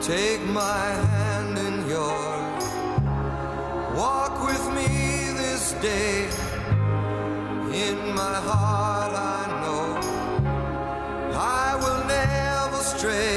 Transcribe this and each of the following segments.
Take my hand in yours. Walk with me this day. In my heart I know I will never stray.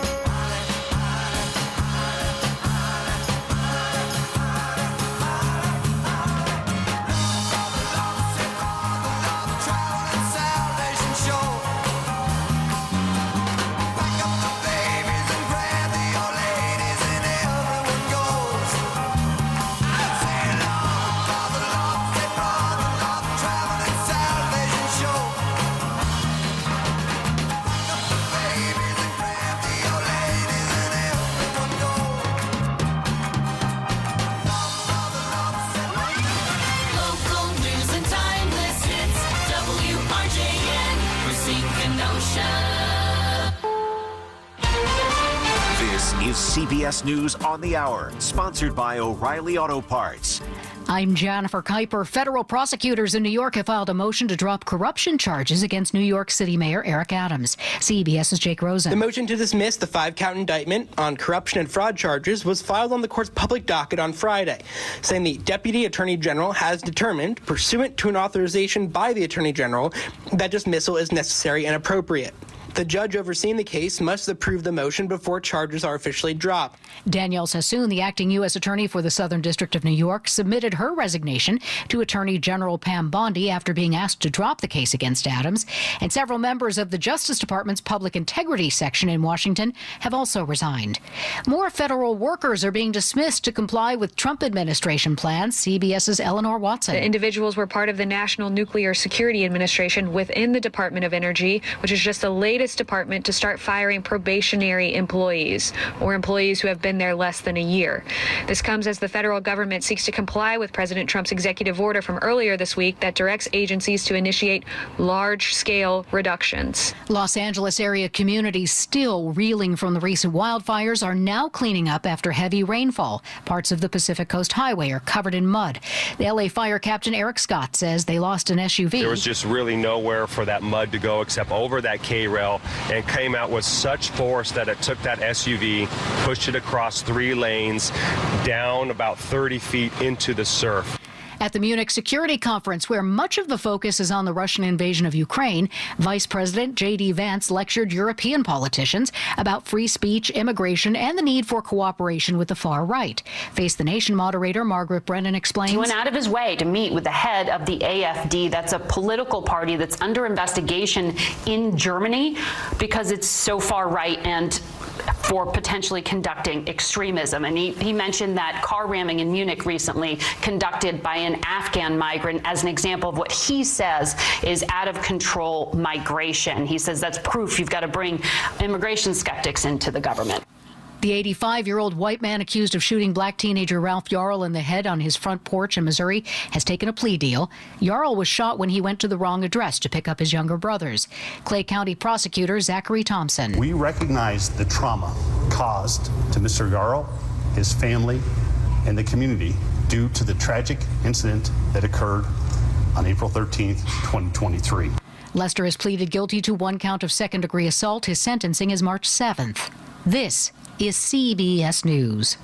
CBS News on the Hour, sponsored by O'Reilly Auto Parts. I'm Jennifer Kuiper. Federal prosecutors in New York have filed a motion to drop corruption charges against New York City Mayor Eric Adams. CBS's Jake Rosen. The motion to dismiss the 5-count indictment on corruption and fraud charges was filed on the court's public docket on Friday, saying the Deputy Attorney General has determined, pursuant to an authorization by the Attorney General, that dismissal is necessary and appropriate. The judge overseeing the case must approve the motion before charges are officially dropped. Danielle Sassoon, the acting U.S. Attorney for the Southern District of New York, submitted her resignation to Attorney General Pam Bondi after being asked to drop the case against Adams. And several members of the Justice Department's Public Integrity section in Washington have also resigned. More federal workers are being dismissed to comply with Trump administration plans. CBS's Eleanor Watson. The individuals were part of the National Nuclear Security Administration within the Department of Energy, which is just the latest department to start firing probationary employees or employees who have been there less than a year. This comes as the federal government seeks to comply with President Trump's executive order from earlier this week that directs agencies to initiate large-scale reductions. Los Angeles area communities still reeling from the recent wildfires are now cleaning up after heavy rainfall. Parts of the Pacific Coast Highway are covered in mud. The LA Fire Captain Eric Scott says they lost an SUV. There was just really nowhere for that mud to go except over that K-rail, and came out with such force that it took that SUV, pushed it across 3 lanes, down about 30 feet into the surf. At the Munich Security Conference, where much of the focus is on the Russian invasion of Ukraine, Vice President J.D. Vance lectured European politicians about free speech, immigration, and the need for cooperation with the far right. Face the Nation moderator Margaret Brennan explains. He went out of his way to meet with the head of the AfD. That's a political party that's under investigation in Germany because it's so far right and for potentially conducting extremism. And he mentioned that car ramming in Munich recently conducted by an Afghan migrant as an example of what he says is out of control migration. He says that's proof you've got to bring immigration skeptics into the government. The 85-year-old white man accused of shooting black teenager Ralph Yarl in the head on his front porch in Missouri has taken a plea deal. Yarl was shot when he went to the wrong address to pick up his younger brothers. Clay County prosecutor Zachary Thompson. We recognize the trauma caused to Mr. Yarl, his family, and the community due to the tragic incident that occurred on April 13th, 2023. Lester has pleaded guilty to 1 count of second-degree assault. His sentencing is March 7th. This is CBS News.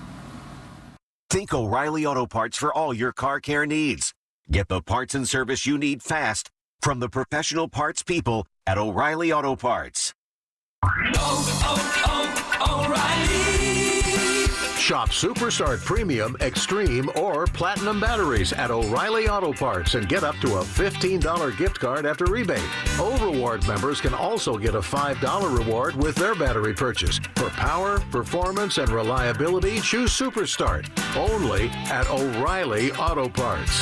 Think O'Reilly Auto Parts for all your car care needs. Get the parts and service you need fast from the professional parts people at O'Reilly Auto Parts. O'Reilly. Shop Superstart Premium, Extreme, or Platinum batteries at O'Reilly Auto Parts and get up to a $15 gift card after rebate. O-Reward members can also get a $5 reward with their battery purchase. For power, performance, and reliability, choose Superstart. Only at O'Reilly Auto Parts.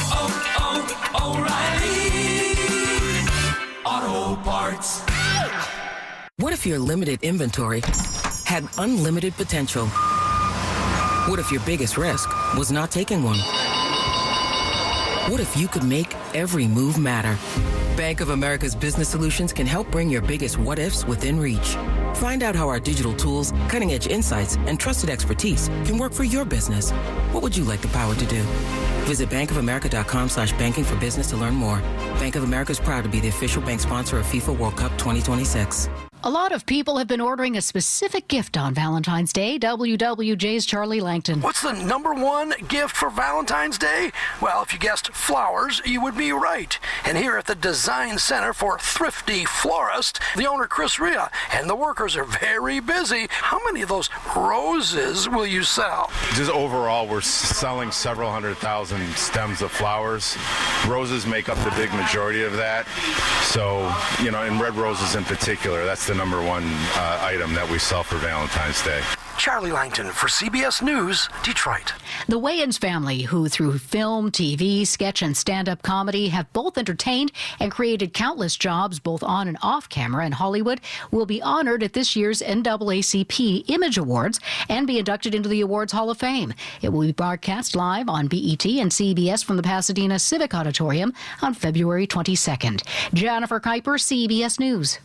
O'Reilly Auto Parts. What if your limited inventory had unlimited potential? What if your biggest risk was not taking one? What if you could make every move matter? Bank of America's Business Solutions can help bring your biggest what-ifs within reach. Find out how our digital tools, cutting-edge insights, and trusted expertise can work for your business. What would you like the power to do? Visit bankofamerica.com/banking for business to learn more. Bank of America is proud to be the official bank sponsor of FIFA World Cup 2026. A lot of people have been ordering a specific gift on Valentine's Day. WWJ's Charlie Langton. What's the number one gift for Valentine's Day? Well, if you guessed flowers, you would be right. And here at the Design Center for Thrifty Florist, the owner, Chris Ria, and the workers are very busy. How many of those roses will you sell? Just overall, we're selling several 100,000 stems of flowers. Roses make up the big majority of that. So, and red roses in particular, that's the number one item that we sell for Valentine's Day. Charlie Langton for CBS News, Detroit. The Wayans family, who through film, TV, sketch, and stand-up comedy have both entertained and created countless jobs both on and off camera in Hollywood, will be honored at this year's NAACP Image Awards and be inducted into the Awards Hall of Fame. It will be broadcast live on BET and CBS from the Pasadena Civic Auditorium on February 22nd. Jennifer Kuiper, CBS News.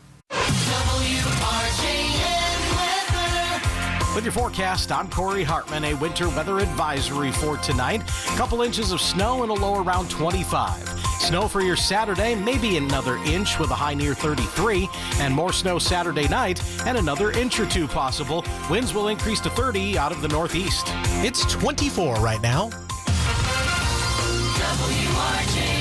With your forecast, I'm Corey Hartman. A winter weather advisory for tonight. A couple inches of snow and a low around 25. Snow for your Saturday, maybe another inch with a high near 33. And more snow Saturday night and another inch or two possible. Winds will increase to 30 out of the northeast. It's 24 right now. WRJN.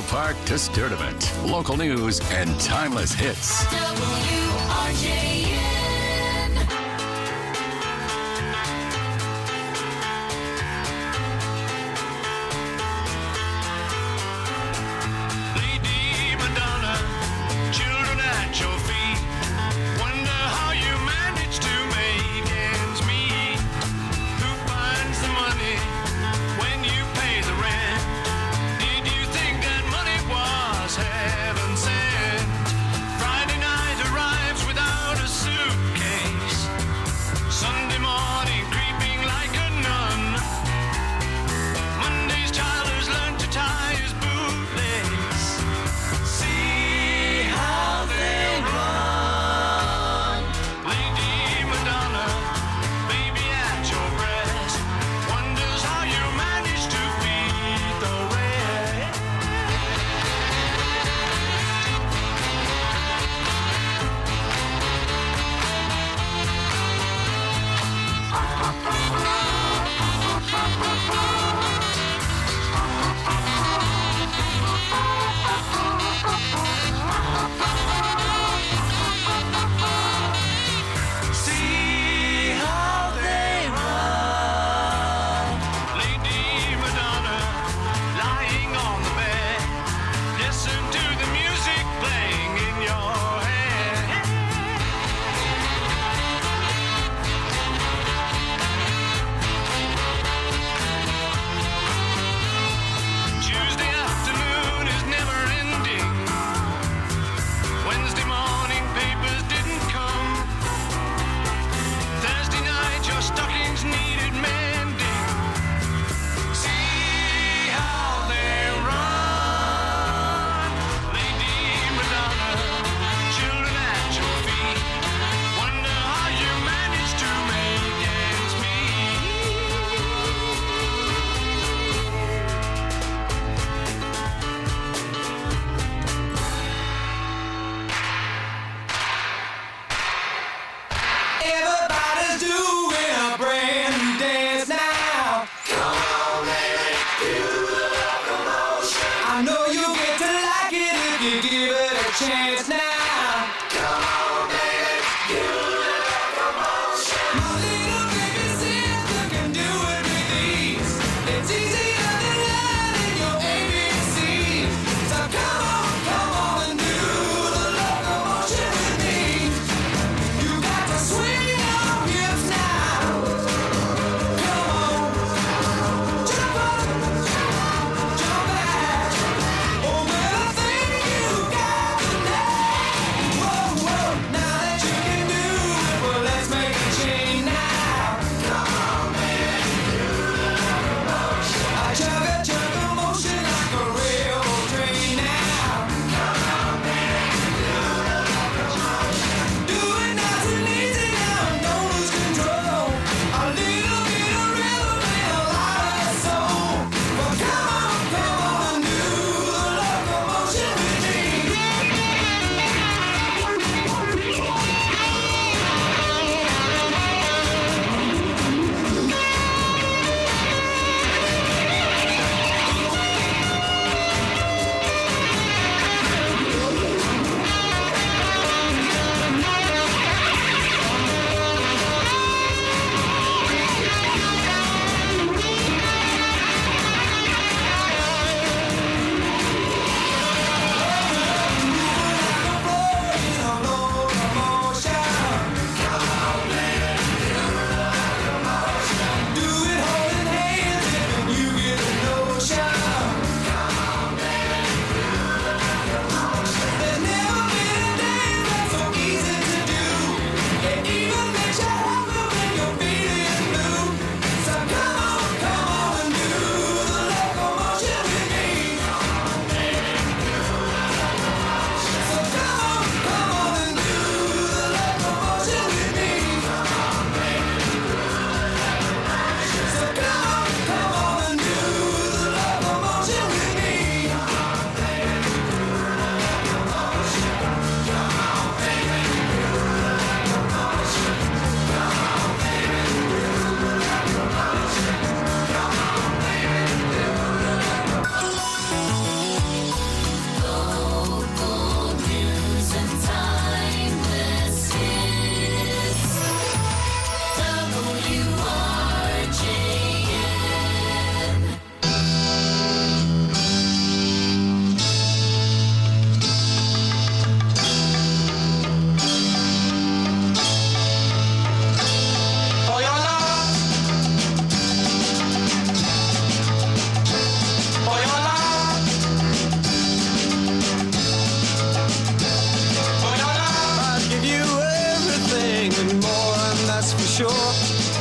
Park to Sturdivant. Local news and timeless hits. WRJN. Lady Madonna, children at your feet. Wonder how you manage to make ends meet. Who finds the money when you pay the rent? Did you think that money was heaven sent? Friday night arrives without a suitcase. Sunday morning creeping like a nun. Monday's child has learned to tie his bootlace. See how they run. Lady Madonna, baby at your breast, wonders how you manage to feed the rest. See how they run. Lady Madonna, lying on the bed. Listen to the music playing in your head.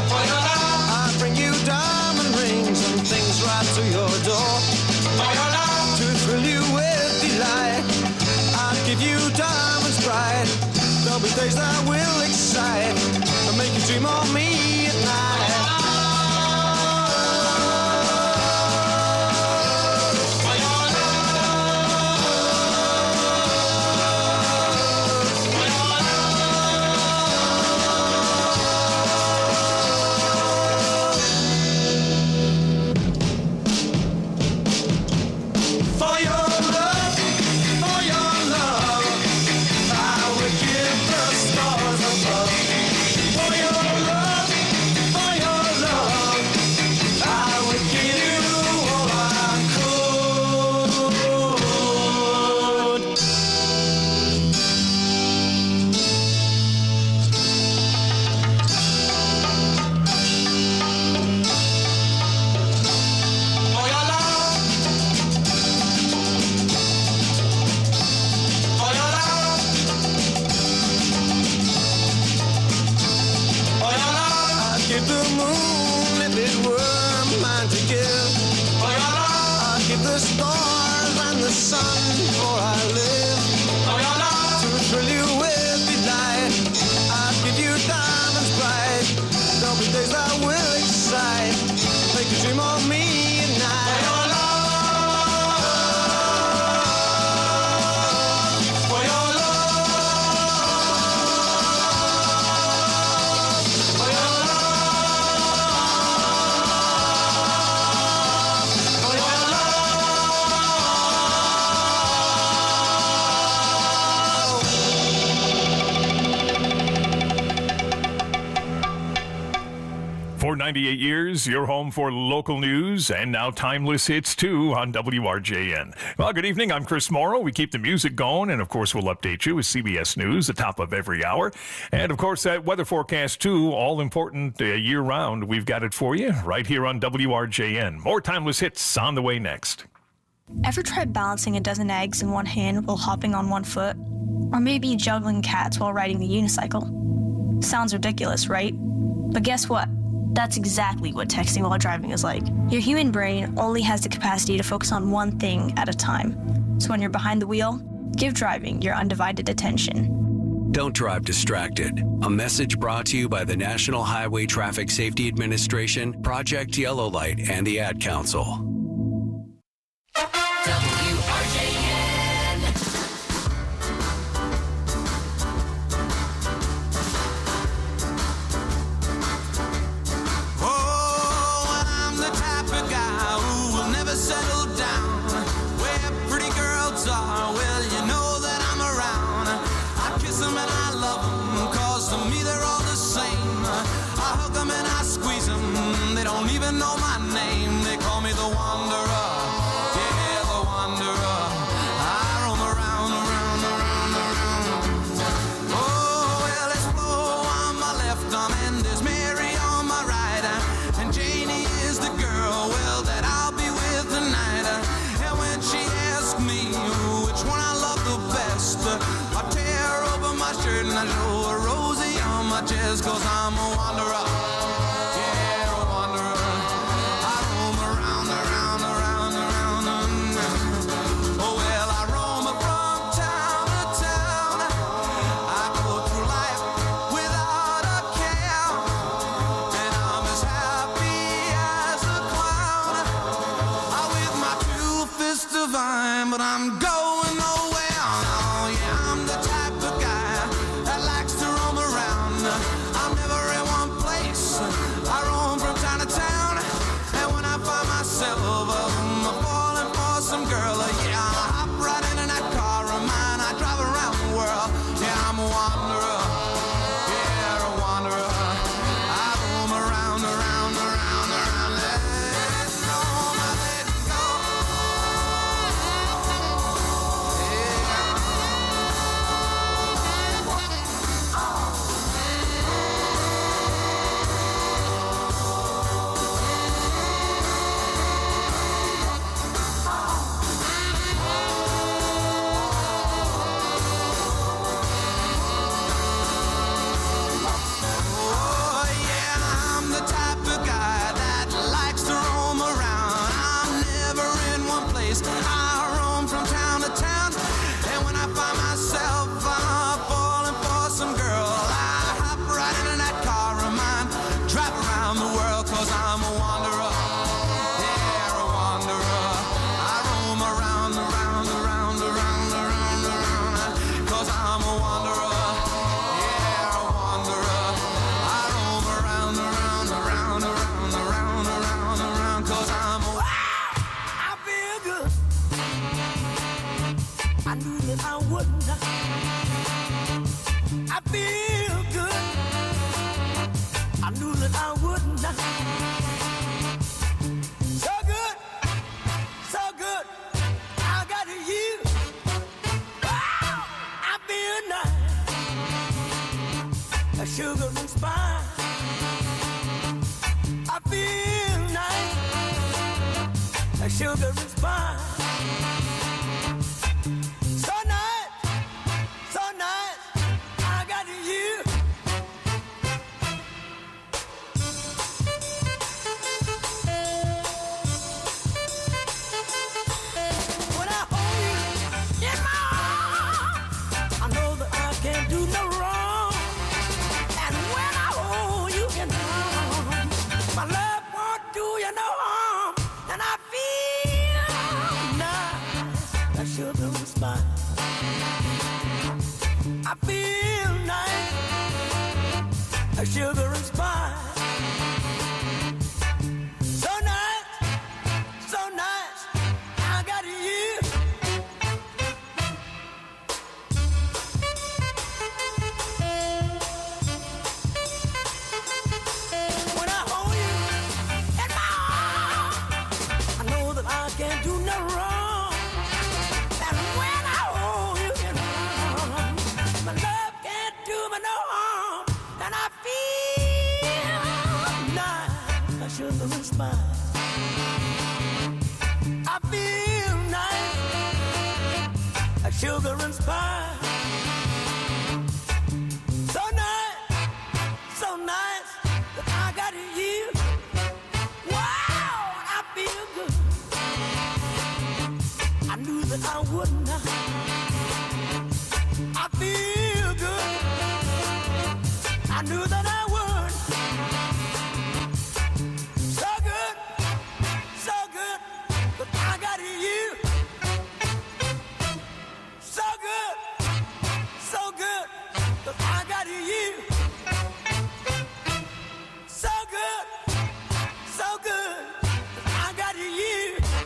For your love. I bring you diamond rings and things right to your door. For your love. To thrill you with delight. I'll give you diamonds bright. There'll be days that will excite and make you dream of me at night. For 98 years, your home for local news and now timeless hits too on WRJN. Well, good evening. I'm Chris Morrow. We keep the music going, and of course, we'll update you with CBS News, the top of every hour. And of course, that weather forecast too, all important year round. We've got it for you right here on WRJN. More timeless hits on the way next. Ever tried balancing a dozen eggs in one hand while hopping on one foot? Or maybe juggling cats while riding the unicycle? Sounds ridiculous, right? But guess what? That's exactly what texting while driving is like. Your human brain only has the capacity to focus on one thing at a time. So when you're behind the wheel, give driving your undivided attention. Don't drive distracted. A message brought to you by the National Highway Traffic Safety Administration, Project Yellow Light, and the Ad Council. Settle down where pretty girls are. Well, you know that I'm around. I kiss them and I love them, cause to me they're all the same. I hug them and I squeeze them, they don't even know my name. They call me the Wanderer, yeah, the Wanderer. I roam around, around, around, around. Oh, well, there's Flo on my left arm and there's Mary on my right. And Janie is the girl, well, that I'll be with tonight. And when she asks me which one I love the best, I tear open my shirt and I show her Rosie on my chest, cause I'm a wanderer, yeah, a wanderer. I roam around, around, around, around. Oh, well, I roam from town to town. I go through life without a care, and I'm as happy as a clown. I'm with my two fists divine, but I'm going nowhere. Oh, yeah, I'm the type of guy that likes to roam around. I'm never in one place. I roam from town to town, and when I find myself falling for some girl, yeah, I hop right into that car of mine. I drive around the world. Yeah, I'm a wanderer. Yeah, a wanderer. I roam around, around, around, around. Let go, let go. knew that I would not. So good, so good. I got you. Wow, I feel nice. A sugar and spice. I feel nice. A sugar and spice. So nice, so nice. I got you. When I hold you in my arms, I know that I can't do no wrong. And when I hold you in my arms, my love won't do you no harm. And I feel nice, that sugar and spice. I feel nice, that sugar and spice. So nice, so nice, I got you. When I hold you in my arms, I know that I can't do no wrong. And when I hold you in my arms, my love can't do me no harm. And I feel nice, I sugar and spice. I feel nice, I sugar and spice. So nice, so nice that I got you. Wow, I feel good. I knew that I would not. I feel good. I knew that I would. So good, but I got you. So good, but I got you. So good, but I got you.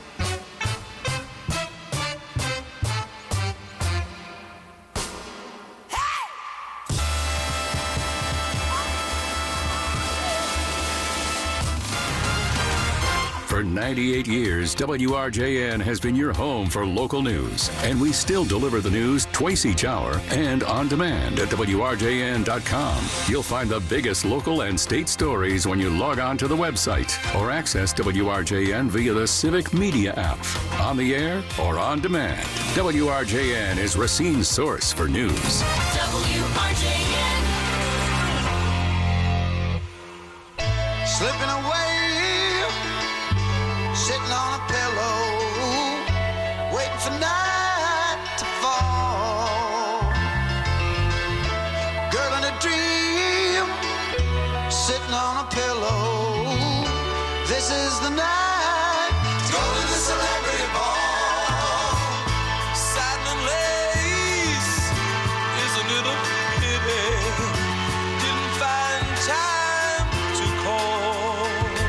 For 98 years, WRJN has been your home for local news. And we still deliver the news twice each hour and on demand at WRJN.com. You'll find the biggest local and state stories when you log on to the website or access WRJN via the Civic Media app. On the air or on demand, WRJN is Racine's source for news. WRJN. Slipping away, sitting on a pillow, waiting for night to fall. Girl in a dream, sitting on a pillow. This is the night to go to the celebrity ball. Satin and lace is a little pity. Didn't find time to call.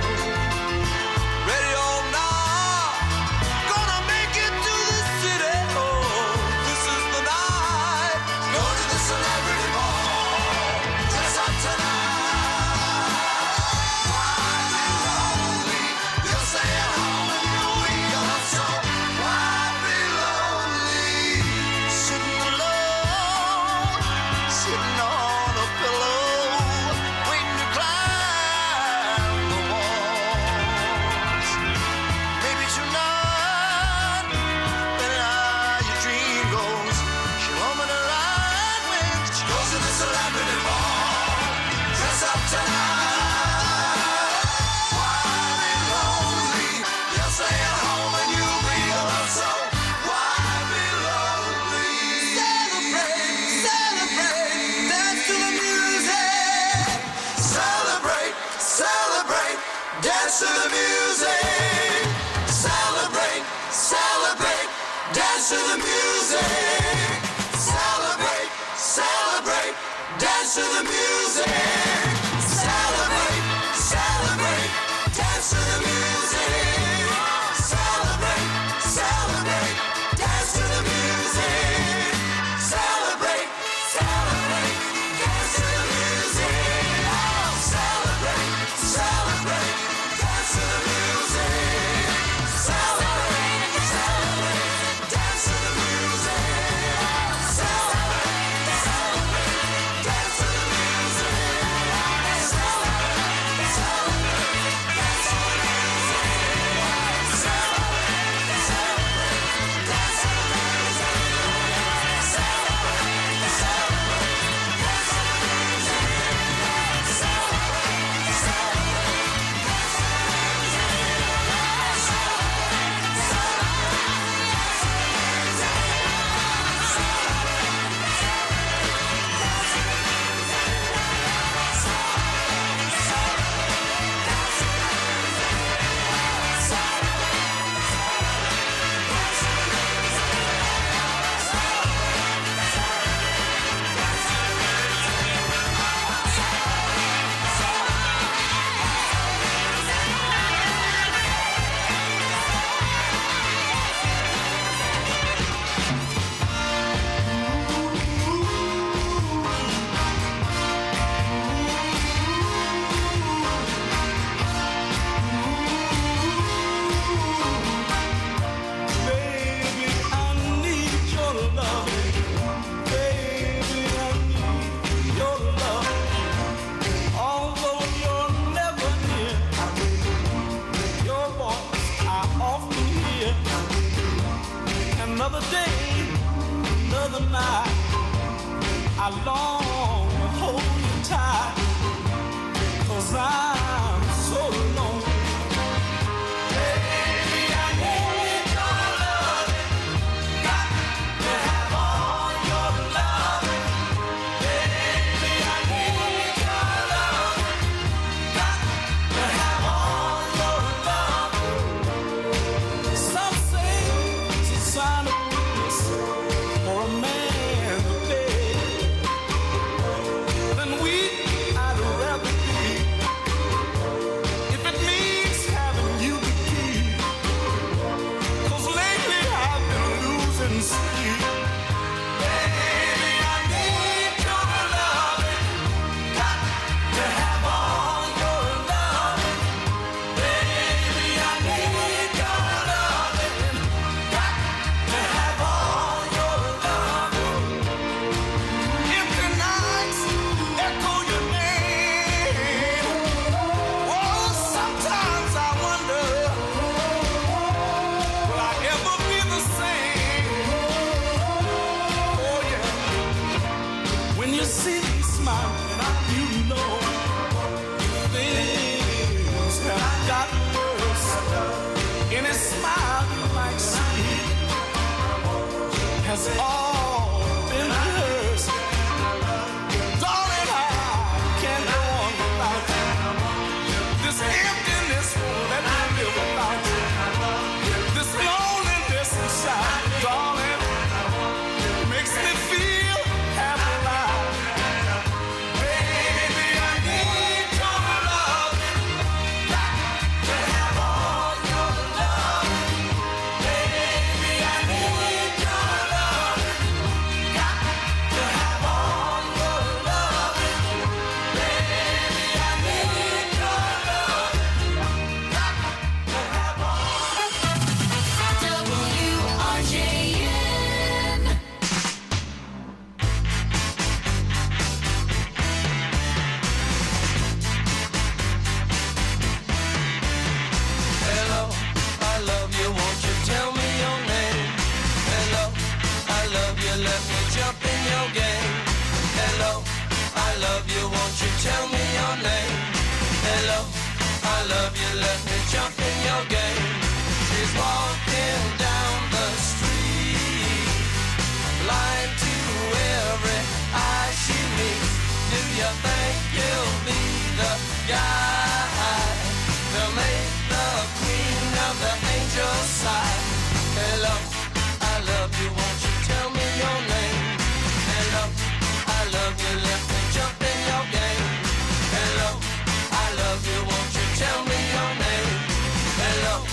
Ready or not, gonna make it to the city. Oh, this is the night. Go to the celebrity ball. Dress up tonight. Why be lonely? You'll stay at home and you'll be alone. So why be lonely? Sitting alone, sitting on a pillow, waiting to climb the walls. Maybe tonight, when your dream goes, she'll open her eyes when she goes to the celebrity ball. Dress up tonight. Why be lonely? You'll stay at home and you'll be alone. So why be lonely? Celebrate, celebrate, dance to the music. Celebrate, celebrate, dance to the music. Celebrate, celebrate, dance to the music. Celebrate, celebrate, dance to the music. Celebrate, celebrate, dance to the music. Celebrate, celebrate, dance to the music. Celebrate, celebrate, dance to the music. Oh, celebrate, it's all been rehearsed. Darling, I can't go on without you. This emptiness won't let me live without you. This loneliness inside, darling, makes me feel half alive. Baby, I need your love. Got to have all your love. Baby, I need your love. Got to have all your love. Baby, I need your love. Got to have all. WRJN. Hello, I love you, won't you tell me your name? Hello, I love you, let me jump in your game. Hello, I love you, won't you tell me your name? Hello, I love you, let me jump in your game. She's walking down the street, blind to every eye she meets. Do you think you'll be the guy to make the queen of the angels sigh? Hello, I love you, won't you tell me your name? Hello, I love you, let me jump in your game. Hello, I love you, won't you tell me your name? Hello,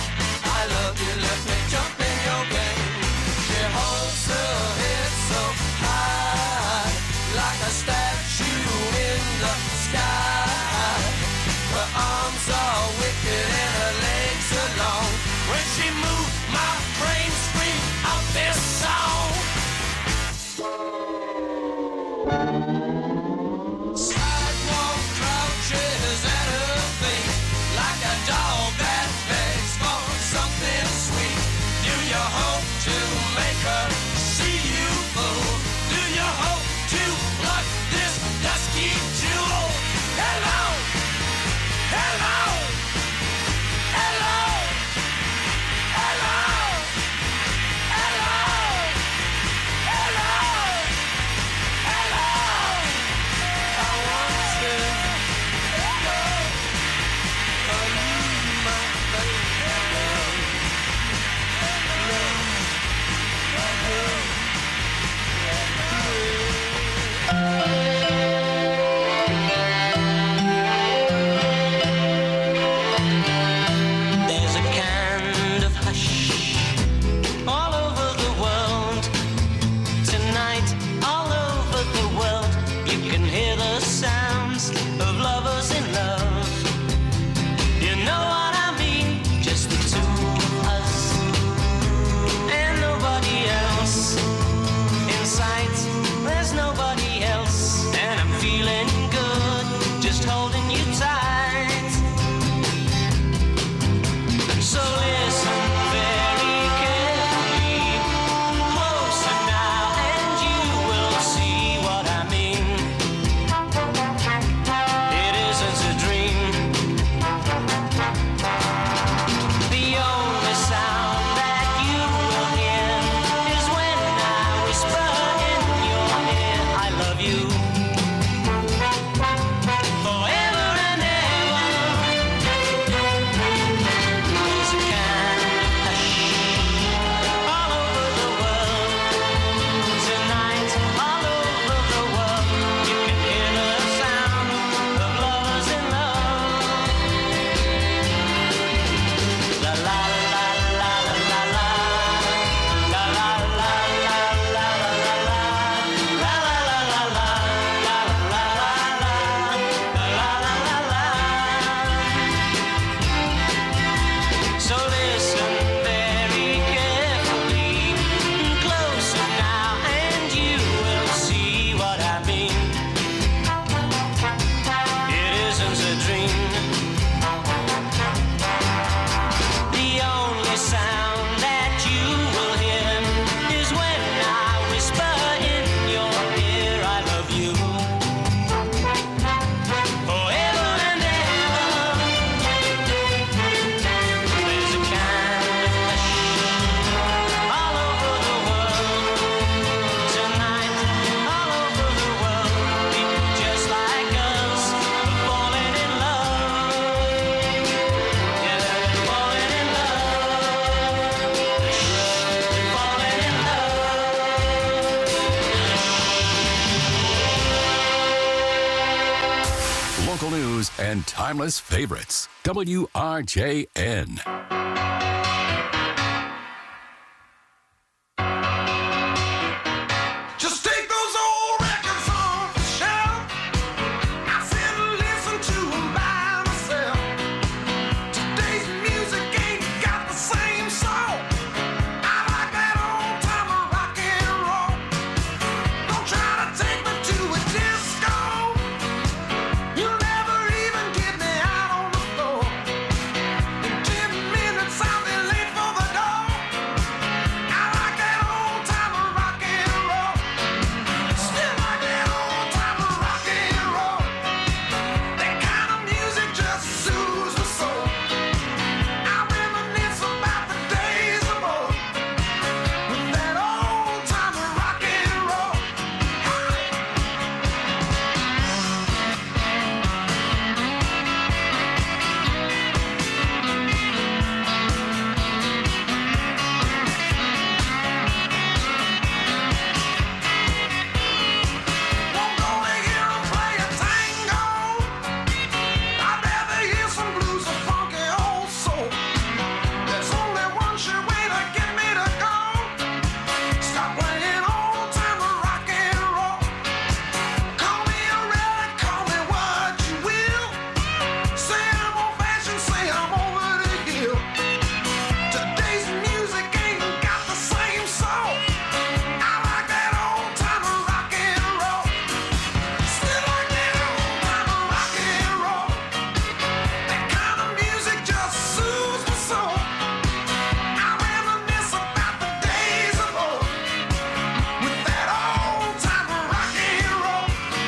and timeless favorites. WRJN. Just take those old records off the shelf. I sit and listen to them by myself. Today's music ain't got the same soul. I like that old time of rock and roll. Don't try to take me to a disco. You'll never even get me out on the floor. In 10 minutes I'll be late for the door. I like that old time of rock and roll. Still like that old time of rock and roll. That kind of music just soothes my soul. I reminisce about the days of old with that old time of rock and roll. Won't go to hear 'em play a tango. I'd rather hear some blues or funky old soul. There's only one sure way to get me to go. Stop playing old time of rock and roll. Call me a relic, call me what you will. Say I'm old fashioned, say I'm over the hill. Today's music ain't got the same soul. I like that old time of rock and roll. Still like that old time of rock and roll. That kind of music just soothes my soul. I reminisce about the days of old with that old time of rock and roll.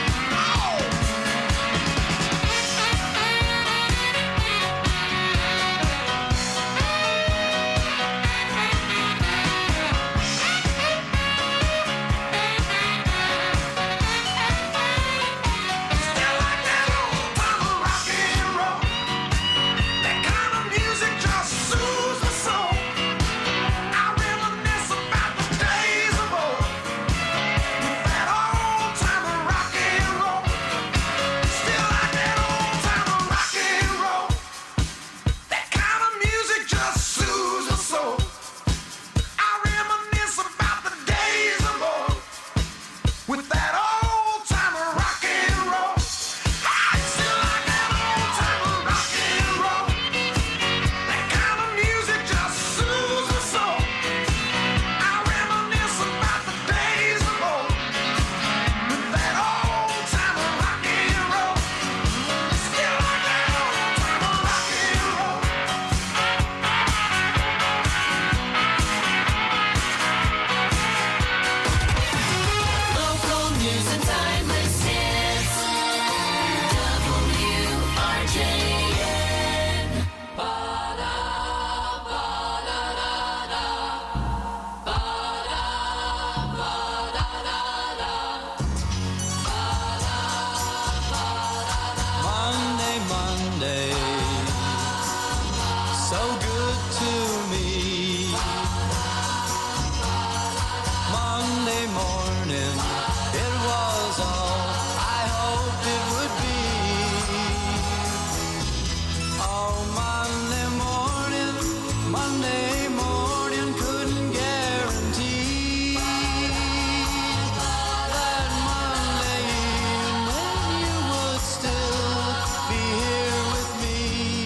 Still like that old time of rock and roll. That kind of music just soothes my soul. I reminisce about the days of old with that old time of rock and roll. Still like that old time of rock and roll. That kind of music just soothes my soul. I reminisce about the days of old with that old time of rock and roll. Still like that old time of rock and roll. That kind of music just soothes my soul. I reminisce about the days of old with that old time of rock and roll. Still like that old time of rock and roll. Local news and timeless hits. WRJN. Monday, Monday, so good to me. Monday morning, it was all I hoped it would be. Oh, Monday morning, couldn't guarantee that Monday evening you would still be here with me.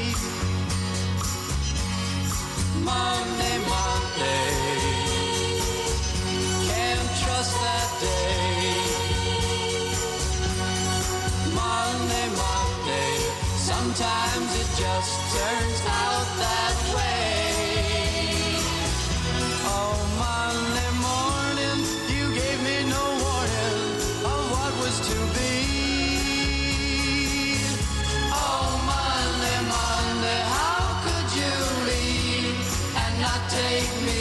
Monday, can't trust that day. Monday, sometimes it just turns out that way. Oh, Monday morning, you gave me no warning of what was to be. Oh, Monday, how could you leave and not take me?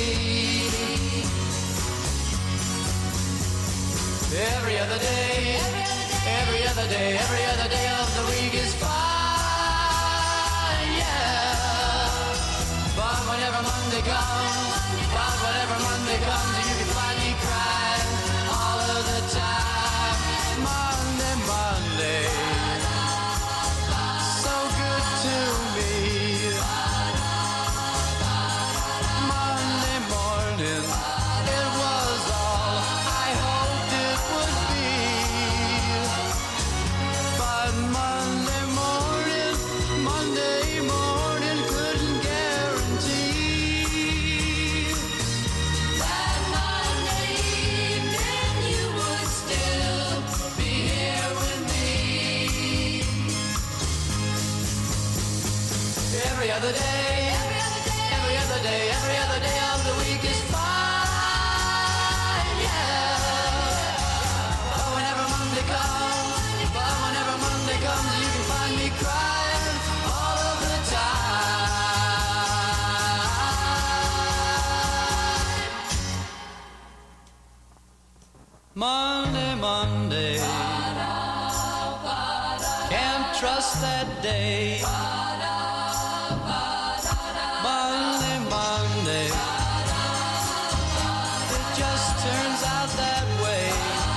Every other day of the week is fine, yeah. But whenever Monday comes, you can find me crying all of the time. Monday, so Every other day, every other day, every other day, every other day of the week is fine, yeah. But whenever Monday comes, you can find me crying all of the time. Monday, Monday, can't trust that day. Monday, Monday, it just turns out that way.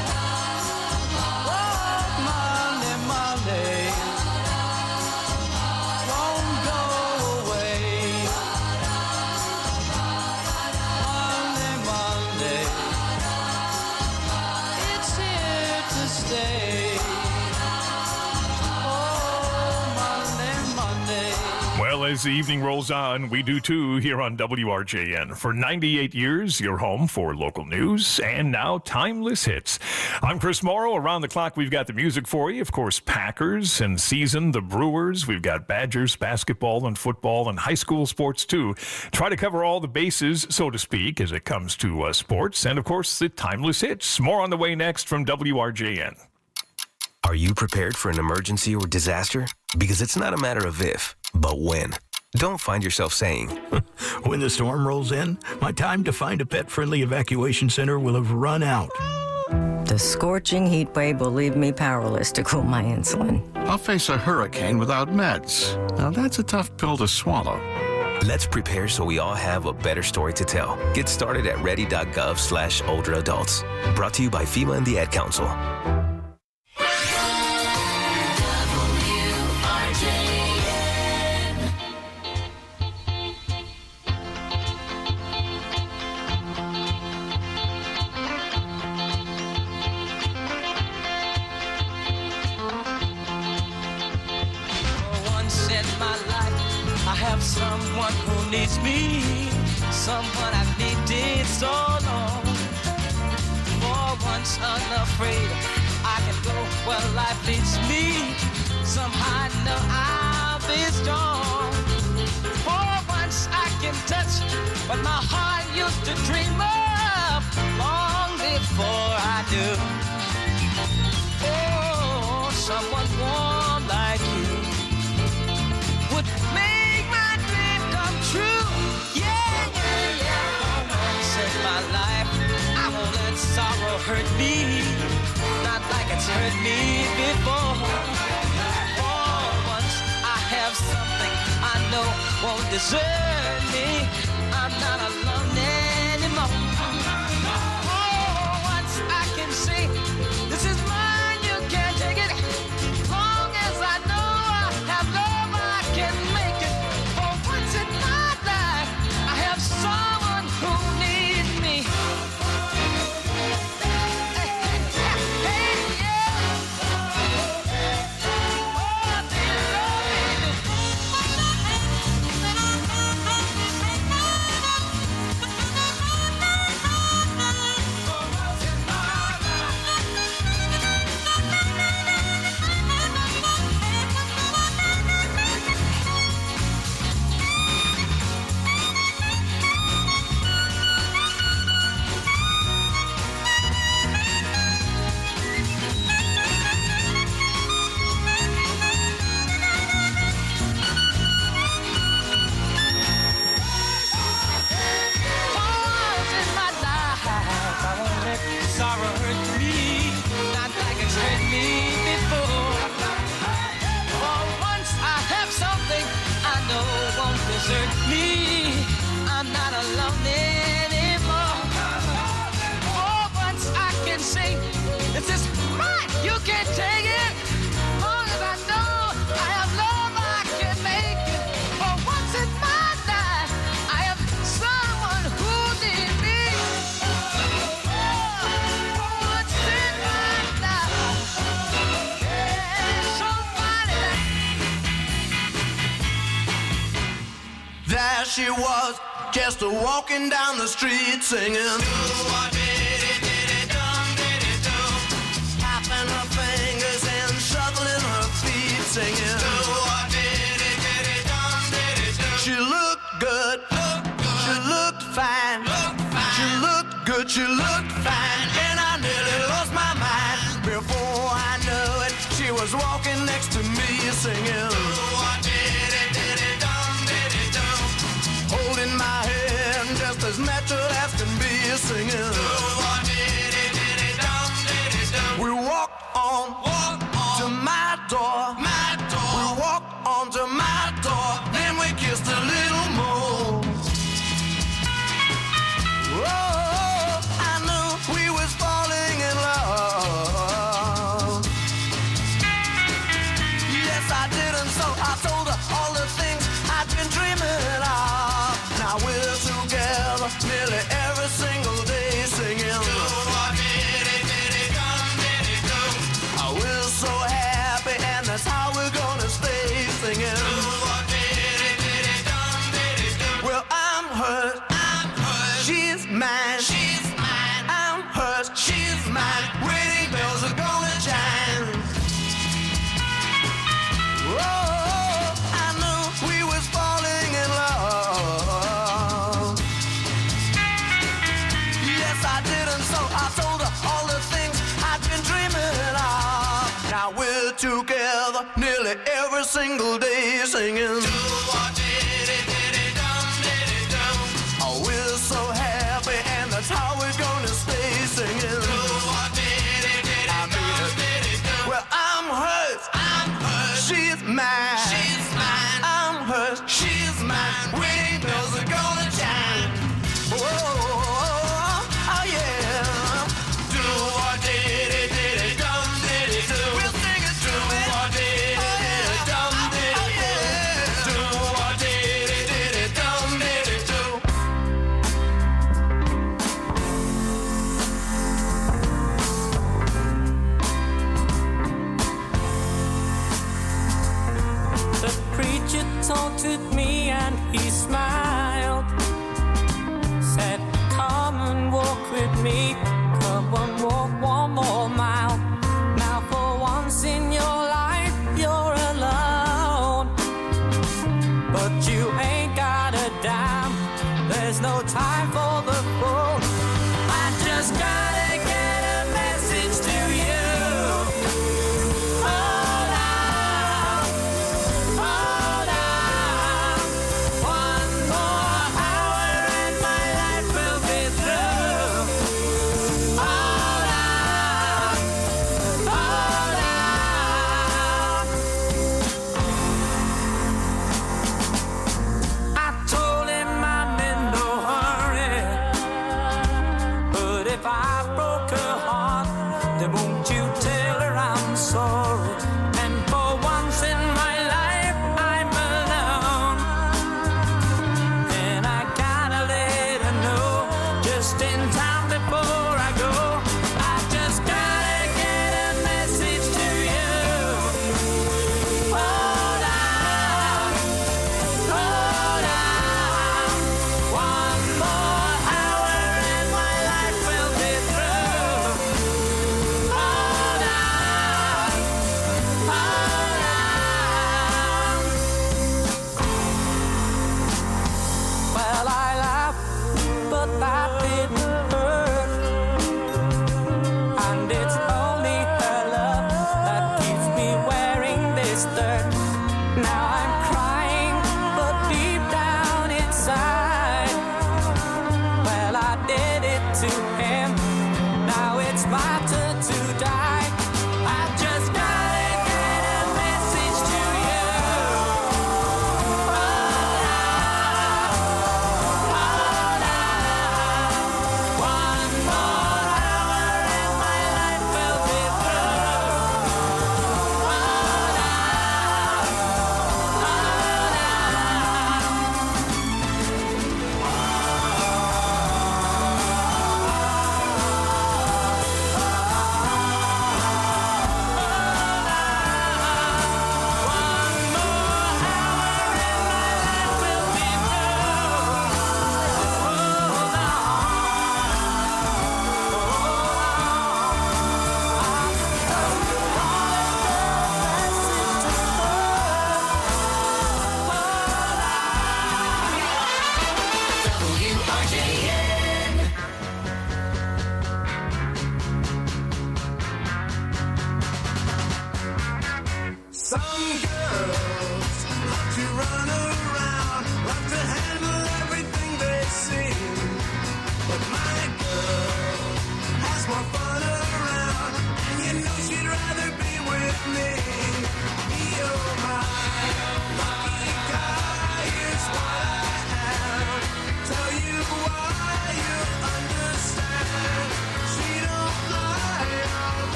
Oh, Monday, Monday, won't go away. Monday, Monday, it's here to stay. Well, as the evening rolls on, we do too here on WRJN. For 98 years, your home for local news and now timeless hits. I'm Chris Morrow. Around the clock, we've got the music for you. Of course, Packers and season, the Brewers. We've got Badgers, basketball and football and high school sports too. Try to cover all the bases, so to speak, as it comes to sports. And of course, the timeless hits. More on the way next from WRJN. Are you prepared for an emergency or disaster? Because it's not a matter of if, but when. Don't find yourself saying, when the storm rolls in, my time to find a pet-friendly evacuation center will have run out. The scorching heat wave will leave me powerless to cool my insulin. I'll face a hurricane without meds. Now that's a tough pill to swallow. Let's prepare so we all have a better story to tell. Get started at ready.gov/older adults. Brought to you by FEMA and the Ad Council. Someone who needs me, someone I've needed so long. For once unafraid, I can go where life leads me. Somehow I know I'll be strong. For once I can touch what my heart used to dream of long before I do. Oh, someone warm like you would make my dream come true. Yeah, yeah, yeah. Once in my life, I won't let sorrow hurt me, not like it's hurt me before. For once I have something I know won't desert me. I'm not alone anymore. For once I can say, this is mine, you can't take it. Long as I know I have love, I can make it. For once in my life, I have someone who needs me. Sorrow hurt me, not like it's hurt me before. For once I have something I know won't desert me. I'm not alone anymore. For once I can say, this is mine, you can't take it. Long as I know I have love, I can make it. For once in my life, I have someone who needs me. There she was, just walking down the street singing. Tapping her fingers and shuffling her feet singing. but she looked fine, and I nearly lost my mind. Before I knew it, she was walking next to me singing. Holding my hand just as natural as can be singing. We walked on to my door. We walked on to my door. Then we kissed a little more. Oh, I knew we was falling in love. Yes, I did, and so I told her all the things I'd been dreaming of. Now we're together nearly every single day singing. We're so happy, and that's how we're gonna stay singing. Well, I'm hers, she's mine, I'm hers, she's mine. Wedding bells are gonna chime. Oh, I knew we was falling in love. Yes, I did, and so I told her all the things I'd been dreaming of. Now we're together nearly every single day singing. Oh, we're so happy, and that's how we're gonna stay singing. I mean it. Well, I'm hers, she's mine, I'm hers, she's mine. Wedding bells are gonna chime. Oh, oh yeah. Do what did it dum did it do. We'll sing it do what did it dum did it do. Do what did it dum did it do. The preacher talked with me and he smiled. Said, come and walk with me. Come and walk one more mile. Now for once in your life you're alone. But you ain't got a dime. There's no time for the phone. I just gotta get a message to you. Hold on, hold on. One more hour and my life will be through. Hold on, hold on. I told him I'm in no hurry, but if I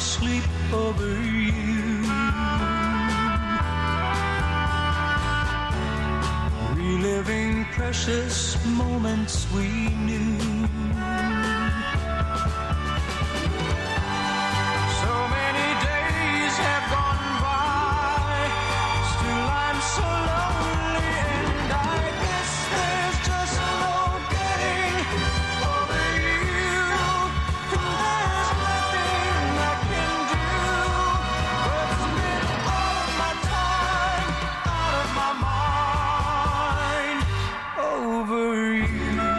sleep over you. Reliving precious moments we knew. So many days have gone by, still I'm so lonely, and I guess there's just no getting over you. And there's nothing I can do but spend all of my time out of my mind over you.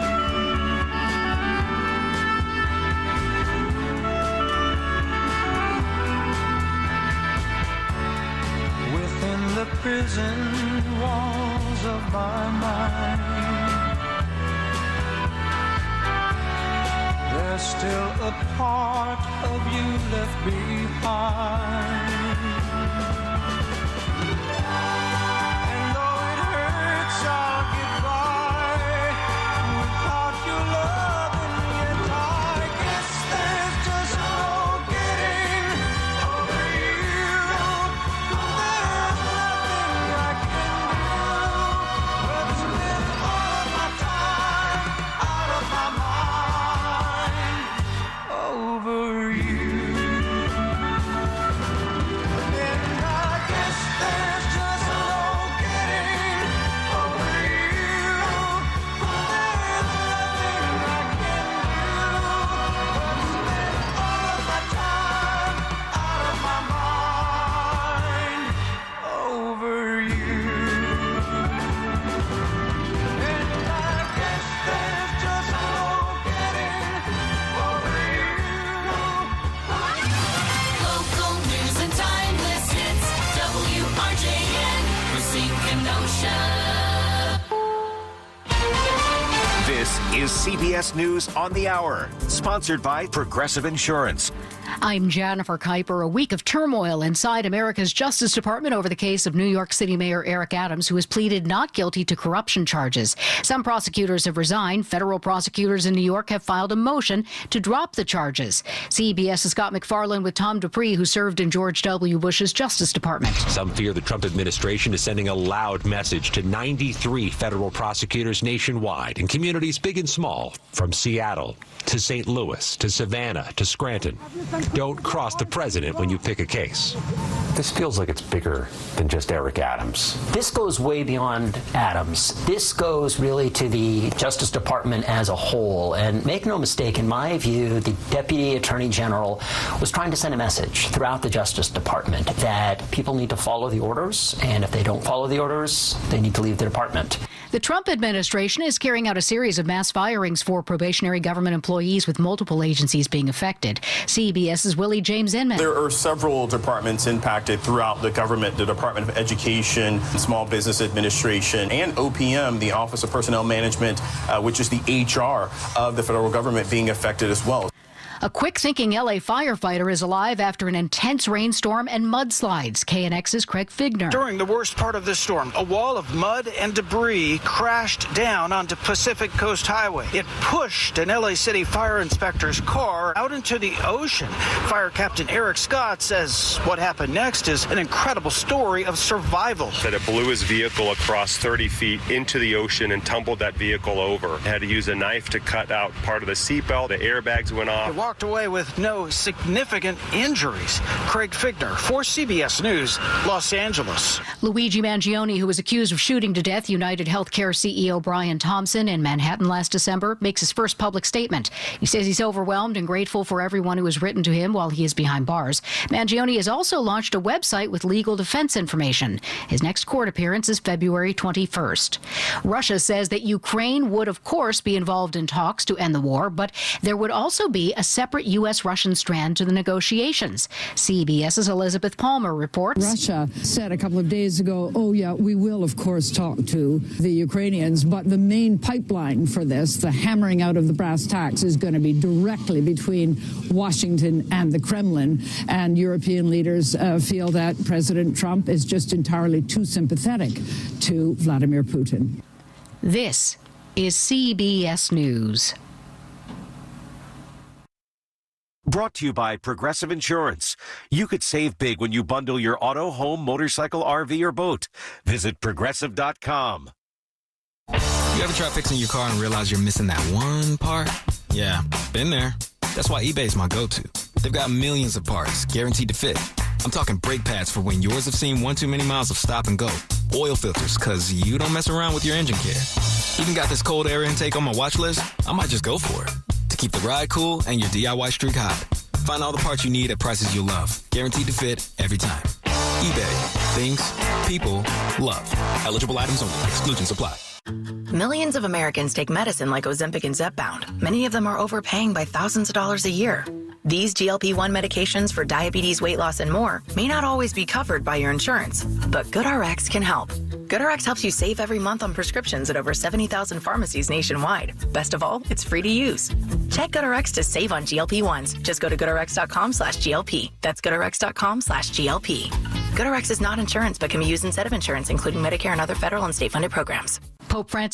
Within the prison walls of my mind, there's still a part of you left behind. And though it hurts, I'll get by without your love, and yet I guess there's just no getting over you. There's nothing I can do but spend all of my time out of my mind over you. And I guess there's just no getting over you. There's nothing I can do but spend all of my time out of my mind over you. And I guess there's just no getting over you. Local news and timeless hits. WRJN, Racine, Kenosha. This is CBS News on the Hour, sponsored by Progressive Insurance. I'm Jennifer Kuiper. A week of turmoil inside America's Justice Department over the case of New York City Mayor Eric Adams, who has pleaded not guilty to corruption charges. Some prosecutors have resigned. Federal prosecutors in New York have filed a motion to drop the charges. CBS's Scott McFarland with Tom Dupree, who served in George W. Bush's Justice Department. Some fear the Trump administration is sending a loud message to 93 federal prosecutors nationwide in communities big and small, from Seattle to St. Louis to Savannah to Scranton. Don't cross the president when you pick a case. This feels like it's bigger than just Eric Adams. This goes way beyond Adams. This goes really to the Justice Department as a whole. And make no mistake, in my view, the Deputy Attorney General was trying to send a message throughout the Justice Department that people need to follow the orders, and if they don't follow the orders, they need to leave the department. The Trump administration is carrying out a series of mass firings for probationary government employees, with multiple agencies being affected. CBS's Willie James Inman. There are several departments impacted throughout the government: the Department of Education, Small Business Administration, and OPM, the Office of Personnel Management, which is the HR of the federal government, being affected as well. A quick-thinking LA firefighter is alive after an intense rainstorm and mudslides. KNX's Craig Figner. During the worst part of the storm, a wall of mud and debris crashed down onto Pacific Coast Highway. It pushed an LA City fire inspector's car out into the ocean. Fire Captain Eric Scott says what happened next is an incredible story of survival. That it blew his vehicle across 30 feet into the ocean and tumbled that vehicle over. Had to use a knife to cut out part of the seatbelt. The airbags went off. He walked away with no significant injuries. Craig Figner for CBS News, Los Angeles. Luigi Mangione, who was accused of shooting to death United Healthcare CEO Brian Thompson in Manhattan last December, makes his first public statement. He says he's overwhelmed and grateful for everyone who has written to him while he is behind bars. Mangione has also launched a website with legal defense information. His next court appearance is February 21st. Russia says that Ukraine would, of course, be involved in talks to end the war, but there would also be a separate U.S.-Russian strand to the negotiations. CBS's Elizabeth Palmer reports. Russia said a couple of days ago, oh, yeah, we will, of course, talk to the Ukrainians, but the main pipeline for this, the hammering out of the brass tacks, is going to be directly between Washington and the Kremlin. And European leaders feel that President Trump is just entirely too sympathetic to Vladimir Putin. This is CBS News. Brought to you by Progressive Insurance. You could save big when you bundle your auto, home, motorcycle, RV, or boat. Visit Progressive.com. You ever try fixing your car and realize you're missing that one part? Yeah, been there. That's why eBay's my go-to. They've got millions of parts, guaranteed to fit. I'm talking brake pads for when yours have seen one too many miles of stop and go. Oil filters, because you don't mess around with your engine care. Even got this cold air intake on my watch list. I might just go for it. To keep the ride cool and your DIY streak hot. Find all the parts you need at prices you'll love. Guaranteed to fit every time. eBay. Things, people, love. Eligible items only. Exclusions apply. Millions of Americans take medicine like Ozempic and Zepbound. Many of them are overpaying by thousands of dollars a year. These GLP-1 medications for diabetes, weight loss, and more may not always be covered by your insurance, but GoodRx can help. GoodRx helps you save every month on prescriptions at over 70,000 pharmacies nationwide. Best of all, it's free to use. Check GoodRx to save on GLP-1s. Just go to GoodRx.com/GLP. That's GoodRx.com/GLP. GoodRx is not insurance, but can be used instead of insurance, including Medicare and other federal and state-funded programs. Pope Francis